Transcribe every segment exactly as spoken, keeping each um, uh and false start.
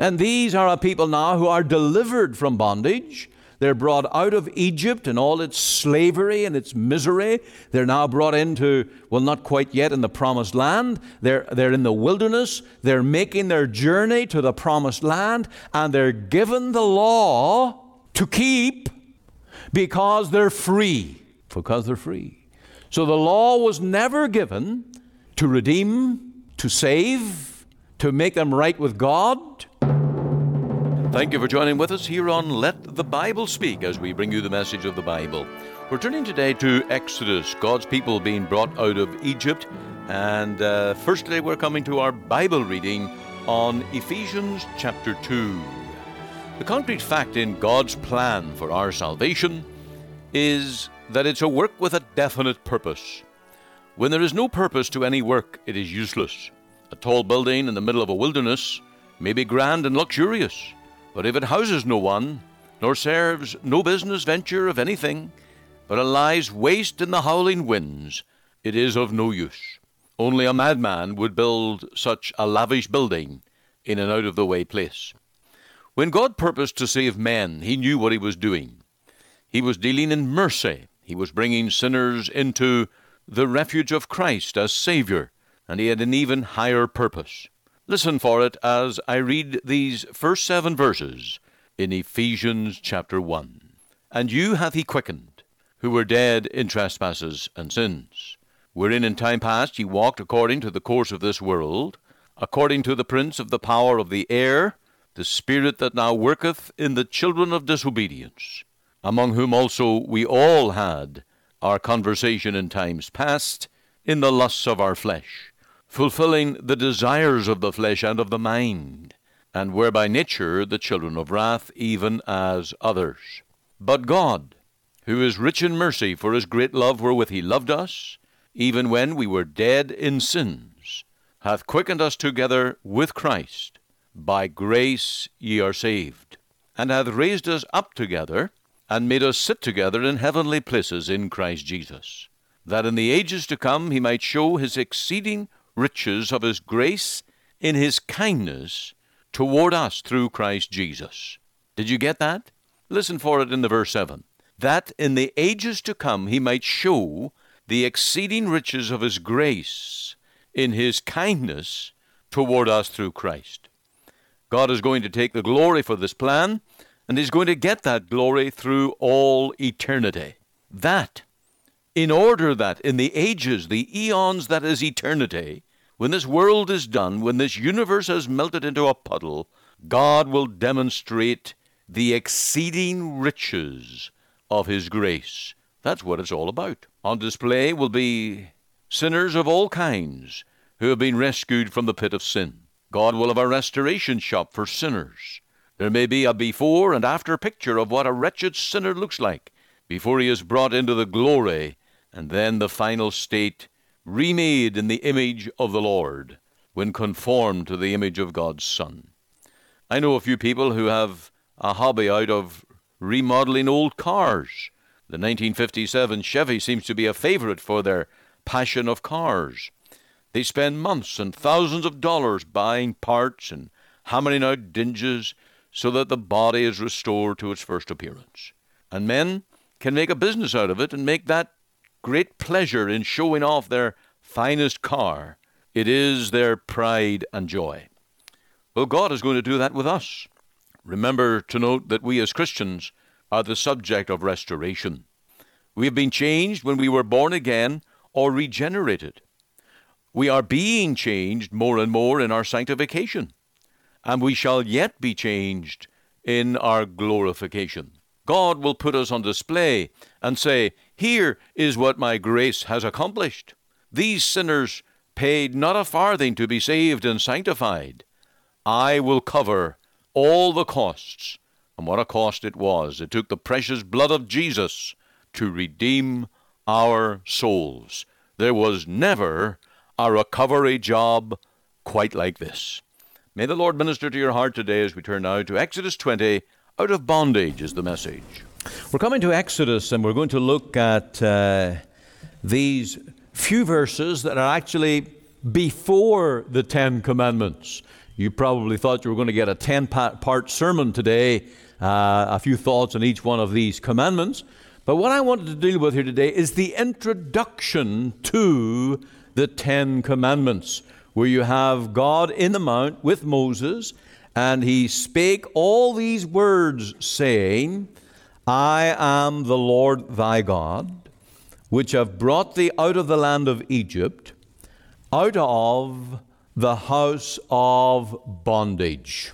And these are a people now who are delivered from bondage. They're brought out of Egypt and all its slavery and its misery. They're now brought into, well, not quite yet in the promised land. They're, they're in the wilderness. They're making their journey to the promised land, and they're given the law to keep because they're free. Because they're free. So the law was never given to redeem, to save, to make them right with God. Thank you for joining with us here on Let the Bible Speak as we bring you the message of the Bible. We're turning today to Exodus, God's people being brought out of Egypt. And uh, firstly, we're coming to our Bible reading on Ephesians chapter two. The concrete fact in God's plan for our salvation is that it's a work with a definite purpose. When there is no purpose to any work, it is useless. A tall building in the middle of a wilderness may be grand and luxurious, but if it houses no one, nor serves no business venture of anything, but it lies waste in the howling winds, it is of no use. Only a madman would build such a lavish building in an out-of-the-way place. When God purposed to save men, he knew what he was doing. He was dealing in mercy. He was bringing sinners into the refuge of Christ as Savior, and he had an even higher purpose. Listen for it as I read these first seven verses in Ephesians chapter one. And you hath he quickened, who were dead in trespasses and sins, wherein in time past ye walked according to the course of this world, according to the prince of the power of the air, the spirit that now worketh in the children of disobedience, among whom also we all had our conversation in times past, in the lusts of our flesh, fulfilling the desires of the flesh and of the mind, and were by nature the children of wrath, even as others. But God, who is rich in mercy, for his great love wherewith he loved us, even when we were dead in sins, hath quickened us together with Christ. By grace ye are saved, and hath raised us up together, and made us sit together in heavenly places in Christ Jesus, that in the ages to come he might show his exceeding riches of his grace in his kindness toward us through Christ Jesus. Did you get that? Listen for it in the verse seven. That in the ages to come he might show the exceeding riches of his grace in his kindness toward us through Christ. God is going to take the glory for this plan, and he's going to get that glory through all eternity. That, in order that in the ages, the eons that is eternity, when this world is done, when this universe has melted into a puddle, God will demonstrate the exceeding riches of his grace. That's what it's all about. On display will be sinners of all kinds who have been rescued from the pit of sin. God will have a restoration shop for sinners. There may be a before and after picture of what a wretched sinner looks like before he is brought into the glory, and then the final state remade in the image of the Lord when conformed to the image of God's Son. I know a few people who have a hobby out of remodeling old cars. The nineteen fifty-seven Chevy seems to be a favorite for their passion of cars. They spend months and thousands of dollars buying parts and hammering out dinges so that the body is restored to its first appearance. And men can make a business out of it and make that great pleasure in showing off their finest car. It is their pride and joy. Well, God is going to do that with us. Remember to note that we as Christians are the subject of restoration. We have been changed when we were born again or regenerated. We are being changed more and more in our sanctification, and we shall yet be changed in our glorification. God will put us on display and say, here is what my grace has accomplished. These sinners paid not a farthing to be saved and sanctified. I will cover all the costs. And what a cost it was. It took the precious blood of Jesus to redeem our souls. There was never a recovery job quite like this. May the Lord minister to your heart today as we turn now to Exodus twenty. Out of bondage is the message. We're coming to Exodus, and we're going to look at uh, these few verses that are actually before the Ten Commandments. You probably thought you were going to get a ten-part sermon today, uh, a few thoughts on each one of these commandments. But what I wanted to deal with here today is the introduction to the Ten Commandments, where you have God in the mount with Moses, and he spake all these words, saying, I am the Lord thy God, which have brought thee out of the land of Egypt, out of the house of bondage.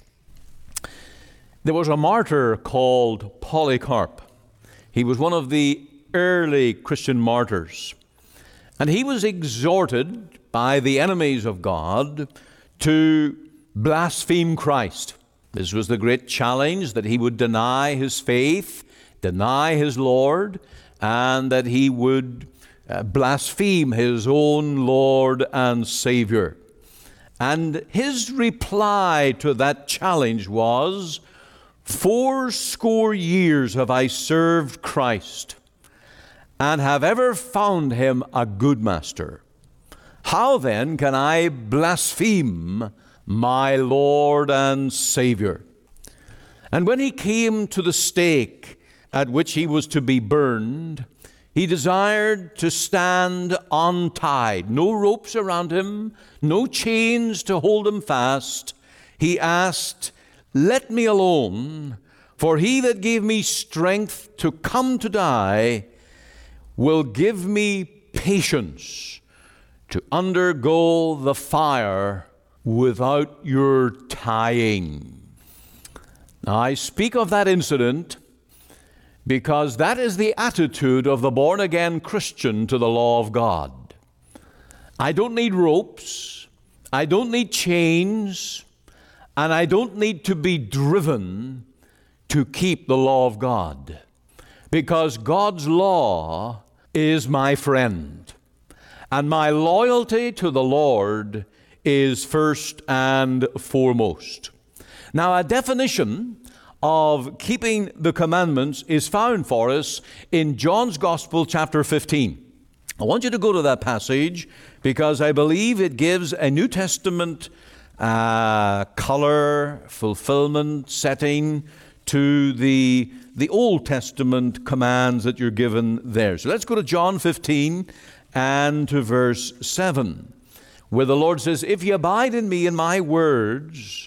There was a martyr called Polycarp. He was one of the early Christian martyrs. And he was exhorted by the enemies of God to blaspheme Christ. This was the great challenge, that he would deny his faith, deny his Lord, and that he would uh, blaspheme his own Lord and Savior. And his reply to that challenge was, Four score years have I served Christ, and have ever found him a good master. How then can I blaspheme my Lord and Savior? And when he came to the stake at which he was to be burned, he desired to stand untied, no ropes around him, no chains to hold him fast. He asked, Let me alone, for he that gave me strength to come to die will give me patience to undergo the fire without your tying. Now, I speak of that incident because that is the attitude of the born-again Christian to the law of God. I don't need ropes, I don't need chains, and I don't need to be driven to keep the law of God, because God's law is my friend, and my loyalty to the Lord is first and foremost. Now, a definition of keeping the commandments is found for us in John's Gospel, chapter fifteen. I want you to go to that passage because I believe it gives a New Testament uh, color, fulfillment, setting to the, the Old Testament commands that you're given there. So let's go to John fifteen and to verse seven, where the Lord says, If ye abide in me and my words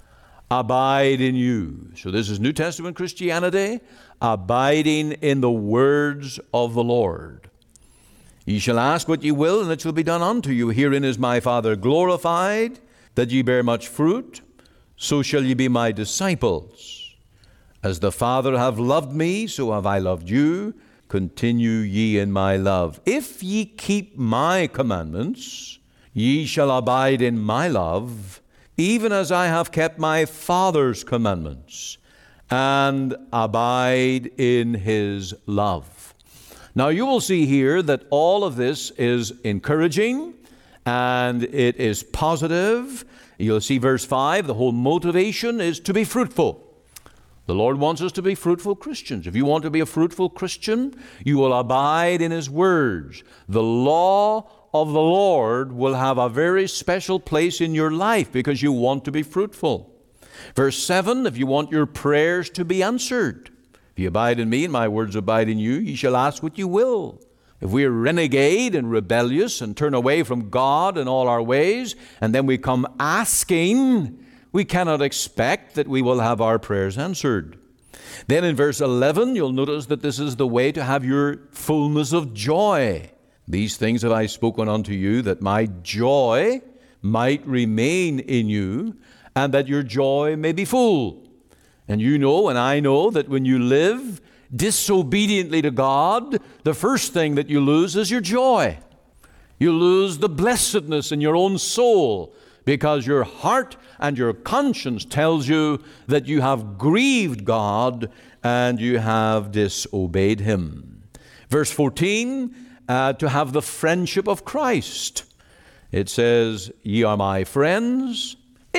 abide in you. So this is New Testament Christianity, abiding in the words of the Lord. Ye shall ask what ye will, and it shall be done unto you. Herein is my Father glorified, that ye bear much fruit, so shall ye be my disciples. As the Father hath loved me, so have I loved you. Continue ye in my love. If ye keep my commandments, ye shall abide in my love, even as I have kept my Father's commandments, and abide in his love. Now you will see here that all of this is encouraging, and it is positive. You'll see verse five, the whole motivation is to be fruitful. The Lord wants us to be fruitful Christians. If you want to be a fruitful Christian, you will abide in his words. The law of the Lord will have a very special place in your life because you want to be fruitful. Verse seven, if you want your prayers to be answered, if you abide in me and my words abide in you, ye shall ask what you will. If we are renegade and rebellious and turn away from God in all our ways, and then we come asking, we cannot expect that we will have our prayers answered. Then in verse eleven, you'll notice that this is the way to have your fullness of joy. These things have I spoken unto you, that my joy might remain in you, and that your joy may be full. And you know, and I know, that when you live disobediently to God, the first thing that you lose is your joy. You lose the blessedness in your own soul, because your heart and your conscience tells you that you have grieved God and you have disobeyed him. Verse fourteen, Uh, to have the friendship of Christ. It says, Ye are my friends,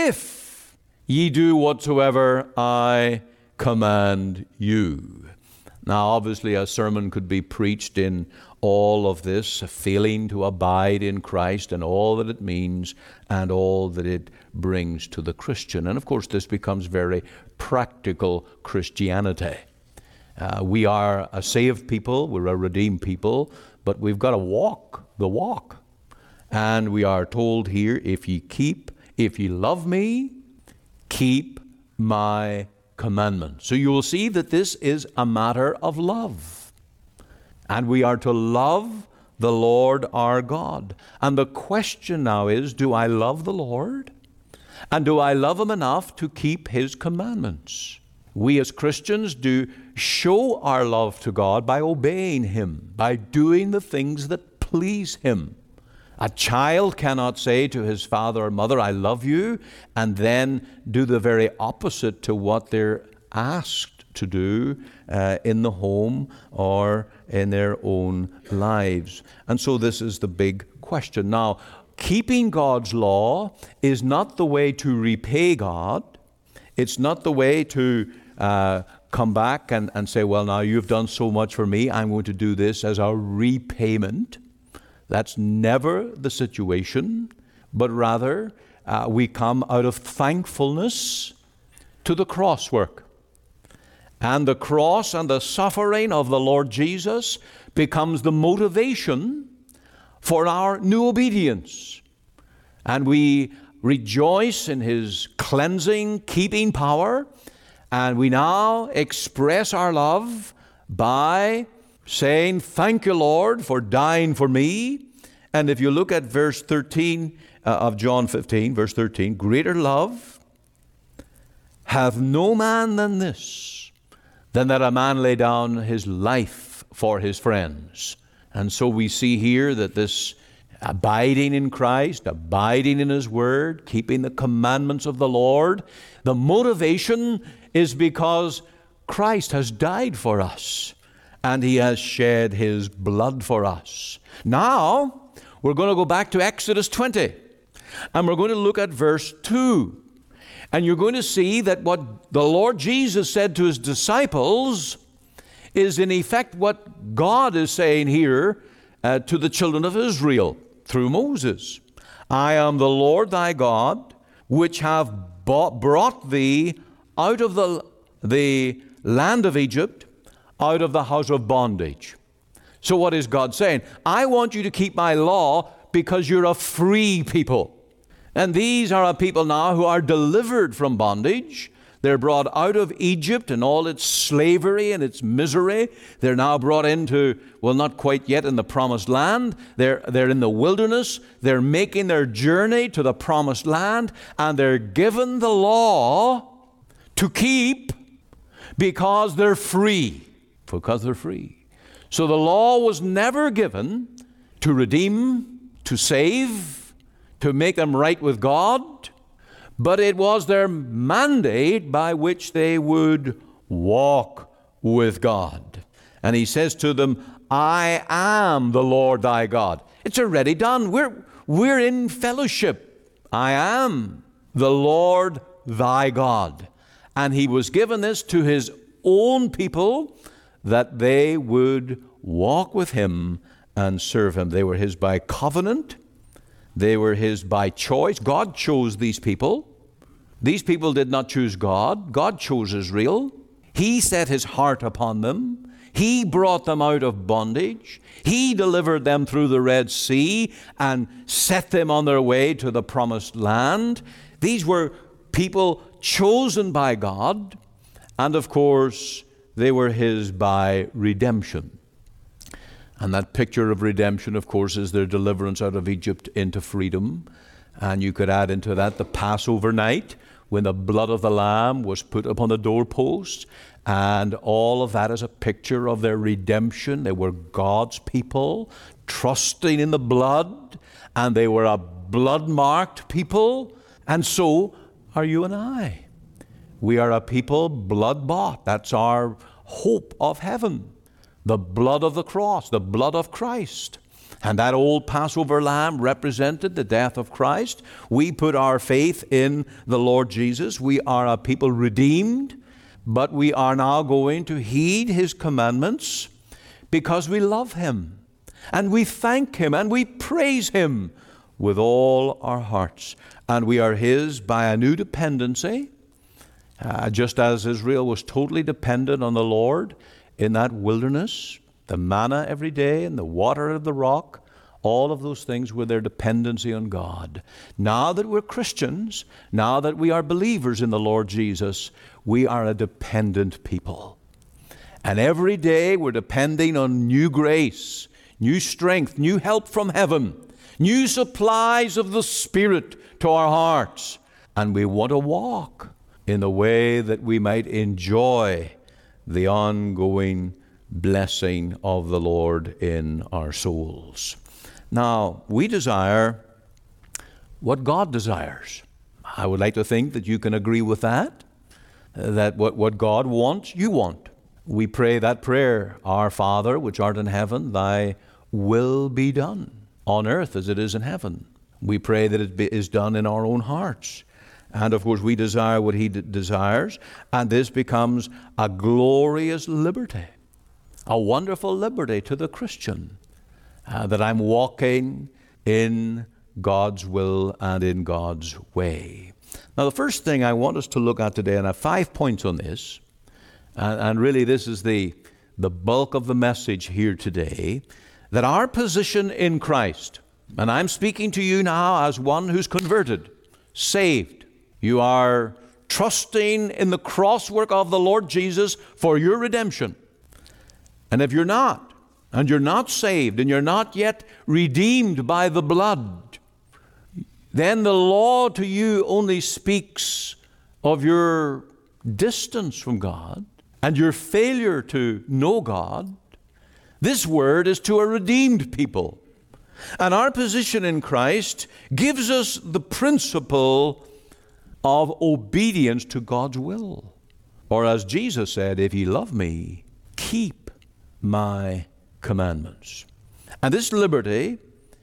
if ye do whatsoever I command you. Now, obviously, a sermon could be preached in all of this, failing to abide in Christ and all that it means and all that it brings to the Christian. And of course, this becomes very practical Christianity. Uh, we are a saved people, we're a redeemed people, but we've got to walk the walk. And we are told here, if ye keep, if ye love me, keep my commandments. So you will see that this is a matter of love. And we are to love the Lord our God. And the question now is, do I love the Lord? And do I love him enough to keep his commandments? We as Christians do show our love to God by obeying him, by doing the things that please him. A child cannot say to his father or mother, I love you, and then do the very opposite to what they're asked to do uh, in the home or in their own lives. And so this is the big question. Now, keeping God's law is not the way to repay God. It's not the way to uh, come back and, and say, well, now you've done so much for me, I'm going to do this as a repayment. That's never the situation, but rather uh, we come out of thankfulness to the cross work. And the cross and the suffering of the Lord Jesus becomes the motivation for our new obedience. And we rejoice in his cleansing, keeping power, and we now express our love by saying, thank you, Lord, for dying for me. And if you look at verse thirteen uh, of John fifteen, verse thirteen, greater love hath no man than this, than that a man lay down his life for his friends. And so we see here that this abiding in Christ, abiding in his word, keeping the commandments of the Lord, the motivation is because Christ has died for us. And he has shed his blood for us. Now, we're going to go back to Exodus twenty. And we're going to look at verse two. And you're going to see that what the Lord Jesus said to his disciples is in effect what God is saying here uh, to the children of Israel through Moses. I am the Lord thy God, which have bought, brought thee out of the, the land of Egypt, out of the house of bondage. So what is God saying? I want you to keep my law because you're a free people. And these are a people now who are delivered from bondage. They're brought out of Egypt and all its slavery and its misery. They're now brought into, well, not quite yet in the promised land. They're, they're in the wilderness. They're making their journey to the promised land, and they're given the law to keep because they're free. Because they're free. So the law was never given to redeem, to save, to make them right with God, but it was their mandate by which they would walk with God. And he says to them, I am the Lord thy God. It's already done. We're, we're in fellowship. I am the Lord thy God. And he was given this to his own people, that they would walk with him and serve him. They were his by covenant. They were his by choice. God chose these people. These people did not choose God. God chose Israel. He set his heart upon them. He brought them out of bondage. He delivered them through the Red Sea and set them on their way to the promised land. These were people chosen by God. And of course, they were his by redemption. And that picture of redemption, of course, is their deliverance out of Egypt into freedom. And you could add into that the Passover night, when the blood of the Lamb was put upon the doorposts. And all of that is a picture of their redemption. They were God's people, trusting in the blood. And they were a blood-marked people. And so are you and I. We are a people blood-bought. That's our hope of heaven. The blood of the cross, the blood of Christ. And that old Passover lamb represented the death of Christ. We put our faith in the Lord Jesus. We are a people redeemed, but we are now going to heed his commandments because we love him. And we thank him and we praise him with all our hearts. And we are His by a new dependency, uh, just as Israel was totally dependent on the Lord in that wilderness, the manna every day and the water of the rock. All of those things were their dependency on God. Now that we're Christians, now that we are believers in the Lord Jesus, we are a dependent people. And every day we're depending on new grace, new strength, new help from heaven, new supplies of the Spirit to our hearts. And we want to walk in the way that we might enjoy the ongoing blessing of the Lord in our souls. Now, we desire what God desires. I would like to think that you can agree with that, that what, what God wants, you want. We pray that prayer, Our Father, which art in heaven, thy will be done on earth as it is in heaven. We pray that it be, is done in our own hearts. And of course, we desire what He d- desires, and this becomes a glorious liberty, a wonderful liberty to the Christian. Uh, that I'm walking in God's will and in God's way. Now, the first thing I want us to look at today, and I have five points on this, and, and really this is the, the bulk of the message here today, that our position in Christ, and I'm speaking to you now as one who's converted, saved. You are trusting in the cross work of the Lord Jesus for your redemption. And if you're not, and you're not saved, and you're not yet redeemed by the blood, then the law to you only speaks of your distance from God and your failure to know God. This word is to a redeemed people. And our position in Christ gives us the principle of obedience to God's will. Or as Jesus said, if ye love me, keep my commandments. And this liberty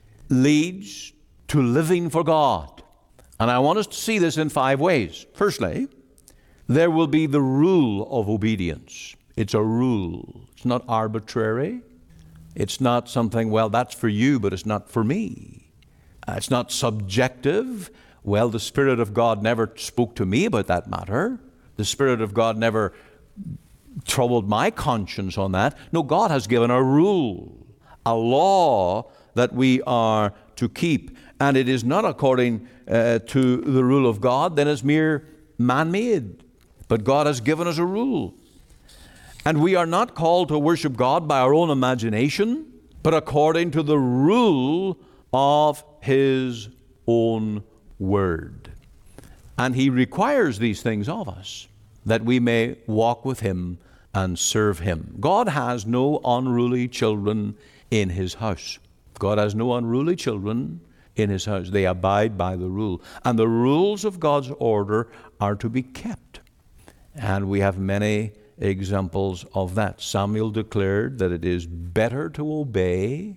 leads to living for God. And I want us to see this in five ways. Firstly, there will be the rule of obedience. It's a rule. It's not arbitrary. It's not something, well, that's for you, but it's not for me. Uh, it's not subjective. Well, the Spirit of God never spoke to me about that matter. The Spirit of God never troubled my conscience on that. No, God has given a rule, a law that we are to keep. And it is not according uh, to the rule of God, then it's mere man-made. But God has given us a rule. And we are not called to worship God by our own imagination, but according to the rule of His own word. And He requires these things of us, that we may walk with Him and serve Him. God has no unruly children in His house. God has no unruly children in His house. They abide by the rule. And the rules of God's order are to be kept. And we have many examples of that. Samuel declared that it is better to obey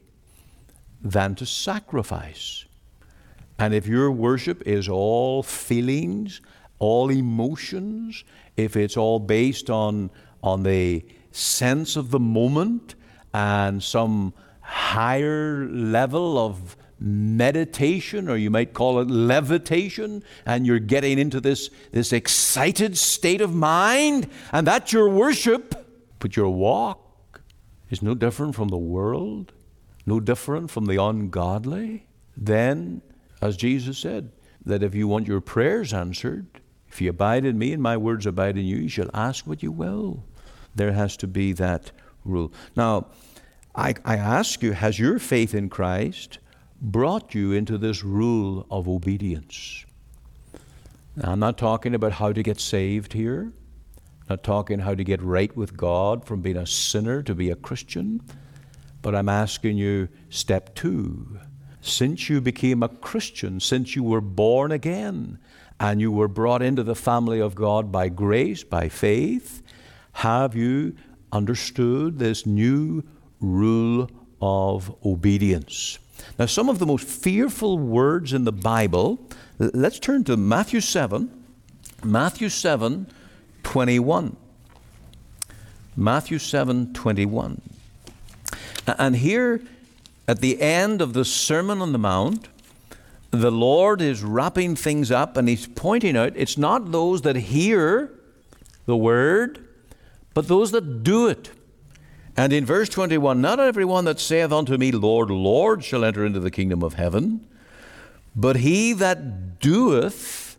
than to sacrifice. And if your worship is all feelings, all emotions, if it's all based on, on the sense of the moment and some higher level of meditation, or you might call it levitation, and you're getting into this, this excited state of mind, and that's your worship, but your walk is no different from the world, no different from the ungodly, then, as Jesus said, that if you want your prayers answered, if you abide in me and my words abide in you, you shall ask what you will. There has to be that rule. Now, I, I ask you, has your faith in Christ brought you into this rule of obedience? Now, I'm not talking about how to get saved here. I'm not talking how to get right with God from being a sinner to be a Christian. But I'm asking you, step two. Since you became a Christian, since you were born again, and you were brought into the family of God by grace, by faith, have you understood this new rule of obedience? Now, some of the most fearful words in the Bible, let's turn to Matthew seven, Matthew seven, twenty-one. Matthew seven, twenty-one. And here, at the end of the Sermon on the Mount, the Lord is wrapping things up, and he's pointing out it's not those that hear the word, but those that do it. And in verse twenty-one, not everyone that saith unto me, Lord, Lord, shall enter into the kingdom of heaven, but he that doeth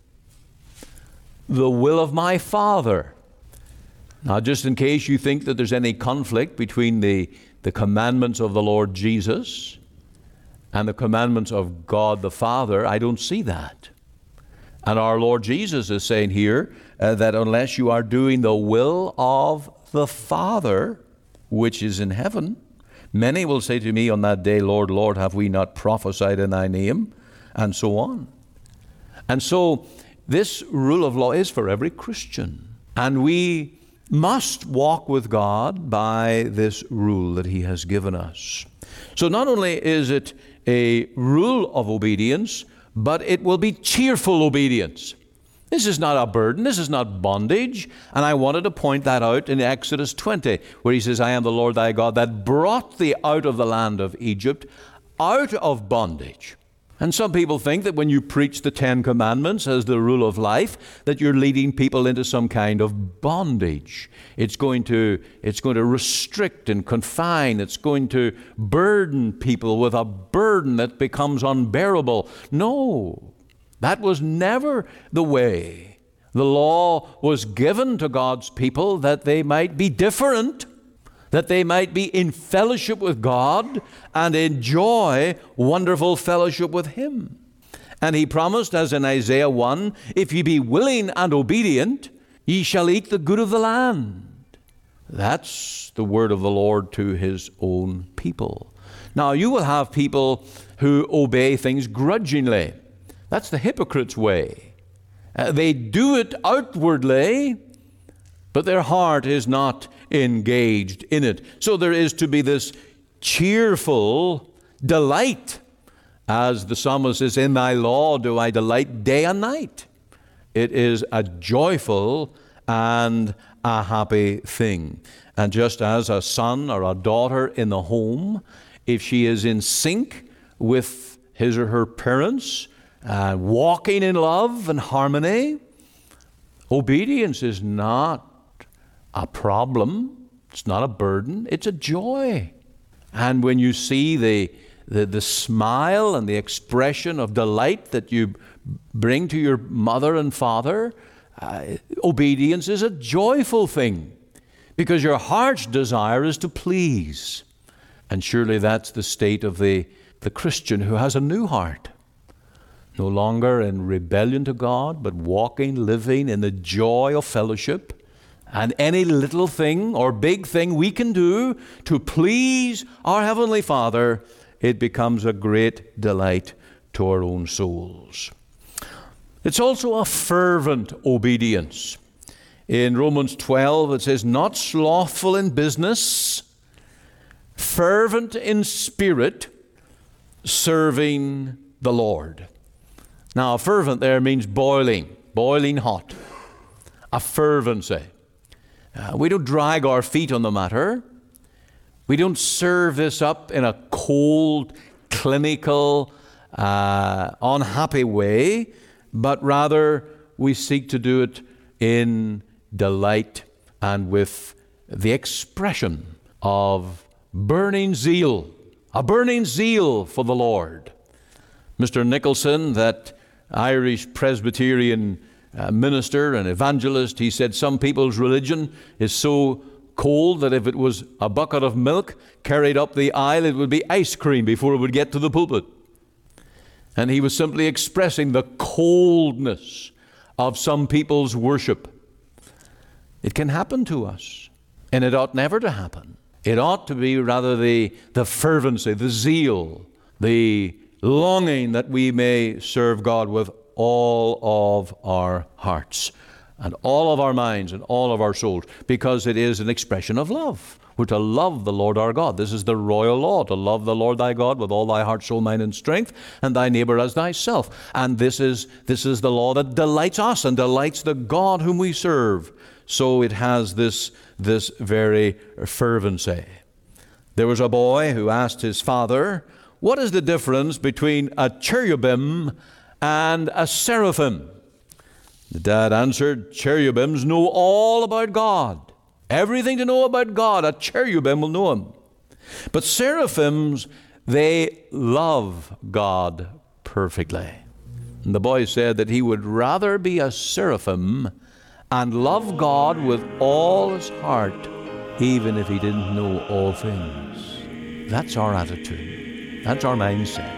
the will of my Father. Now, just in case you think that there's any conflict between the, the commandments of the Lord Jesus and the commandments of God the Father, I don't see that. And our Lord Jesus is saying here uh, that unless you are doing the will of the Father, which is in heaven, many will say to me on that day, Lord, Lord, have we not prophesied in thy name? And so on. And so this rule of law is for every Christian. And we must walk with God by this rule that he has given us. So not only is it a rule of obedience, but it will be cheerful obedience. This is not a burden. This is not bondage. And I wanted to point that out in Exodus twenty, where he says, I am the Lord thy God that brought thee out of the land of Egypt, out of bondage. And some people think that when you preach the Ten Commandments as the rule of life, that you're leading people into some kind of bondage. It's going to, it's going to restrict and confine. It's going to burden people with a burden that becomes unbearable. No, that was never the way. The law was given to God's people that they might be different, that they might be in fellowship with God and enjoy wonderful fellowship with him. And he promised, as in Isaiah one, if ye be willing and obedient, ye shall eat the good of the land. That's the word of the Lord to his own people. Now, you will have people who obey things grudgingly. That's the hypocrite's way. Uh, they do it outwardly, but their heart is not engaged in it. So there is to be this cheerful delight. As the psalmist says, in thy law do I delight day and night. It is a joyful and a happy thing. And just as a son or a daughter in the home, if she is in sync with his or her parents, uh, walking in love and harmony, obedience is not a problem. It's not a burden. It's a joy. And when you see the, the, the smile and the expression of delight that you bring to your mother and father, uh, obedience is a joyful thing because your heart's desire is to please. And surely that's the state of the, the Christian who has a new heart. No longer in rebellion to God, but walking, living in the joy of fellowship. And any little thing or big thing we can do to please our Heavenly Father, it becomes a great delight to our own souls. It's also a fervent obedience. In Romans twelve, it says, not slothful in business, fervent in spirit, serving the Lord. Now, fervent there means boiling, boiling hot. A fervency. Uh, we don't drag our feet on the matter. We don't serve this up in a cold, clinical, uh, unhappy way, but rather we seek to do it in delight and with the expression of burning zeal, a burning zeal for the Lord. Mister Nicholson, that Irish Presbyterian Uh, minister and evangelist, he said some people's religion is so cold that if it was a bucket of milk carried up the aisle, it would be ice cream before it would get to the pulpit. And he was simply expressing the coldness of some people's worship. It can happen to us, and it ought never to happen. It ought to be rather the, the fervency, the zeal, the longing that we may serve God with all of our hearts and all of our minds and all of our souls, because it is an expression of love. We're to love the Lord our God. This is the royal law, to love the Lord thy God with all thy heart, soul, mind, and strength, and thy neighbor as thyself. And this is, this is the law that delights us and delights the God whom we serve. So it has this, this very fervency. There was a boy who asked his father, what is the difference between a cherubim and a seraphim? The dad answered, cherubims know all about God. Everything to know about God, a cherubim will know him. But seraphims, they love God perfectly. And the boy said that he would rather be a seraphim and love God with all his heart, even if he didn't know all things. That's our attitude. That's our mindset.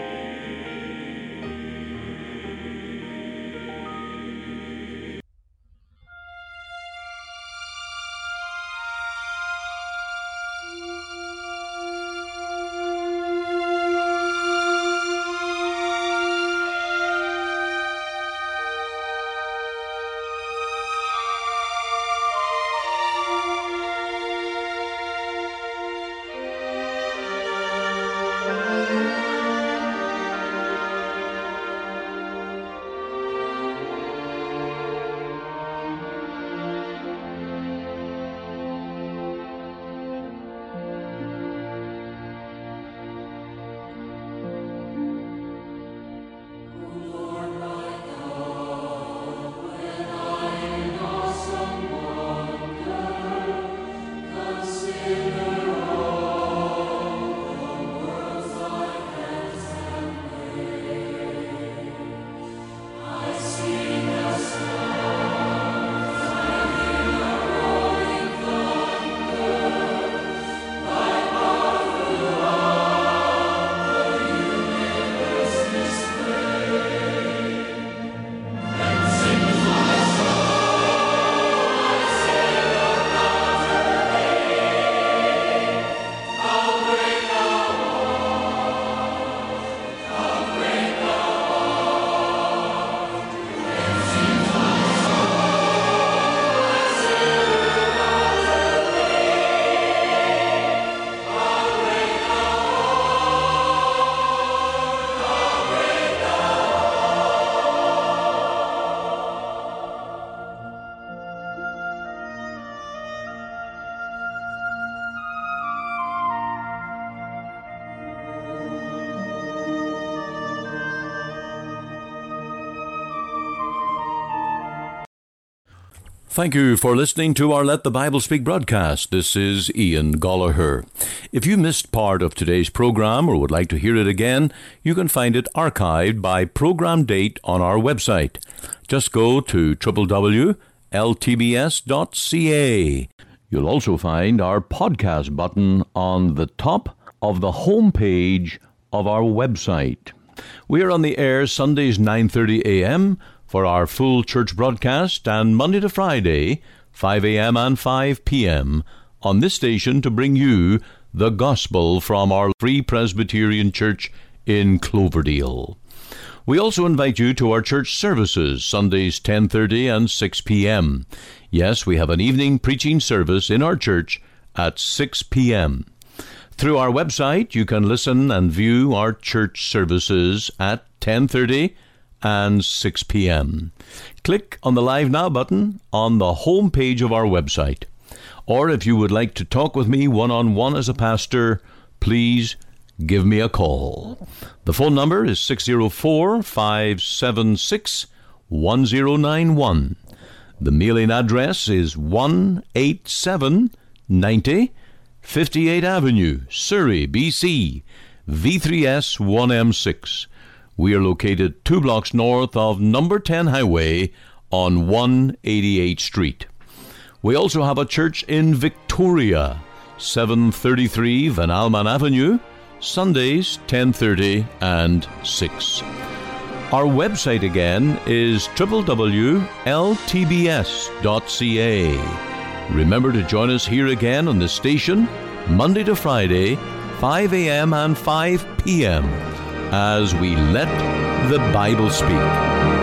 Thank you for listening to our Let the Bible Speak broadcast. This is Ian Gollaher. If you missed part of today's program or would like to hear it again, you can find it archived by program date on our website. Just go to w w w dot l t b s dot c a. You'll also find our podcast button on the top of the home page of our website. We are on the air Sundays nine thirty a m for our full church broadcast, and Monday to Friday, five a m and five p m on this station to bring you the gospel from our Free Presbyterian Church in Cloverdale. We also invite you to our church services, Sundays ten thirty and six p m Yes, we have an evening preaching service in our church at six p m Through our website, you can listen and view our church services at ten thirty and six p m Click on the Live Now button on the home page of our website. Or if you would like to talk with me one-on-one as a pastor, please give me a call. The phone number is six oh four, five seven six, one oh nine one. The mailing address is one eighty-seven ninety fifty-eighth Avenue, Surrey, B C, V three S one M six. We are located two blocks north of number ten Highway on one eighty-eighth Street. We also have a church in Victoria, seven thirty-three Van Alman Avenue, Sundays ten thirty and six. Our website again is w w w dot l t b s dot c a. Remember to join us here again on the station, Monday to Friday, five a m and five p m, as we let the Bible speak.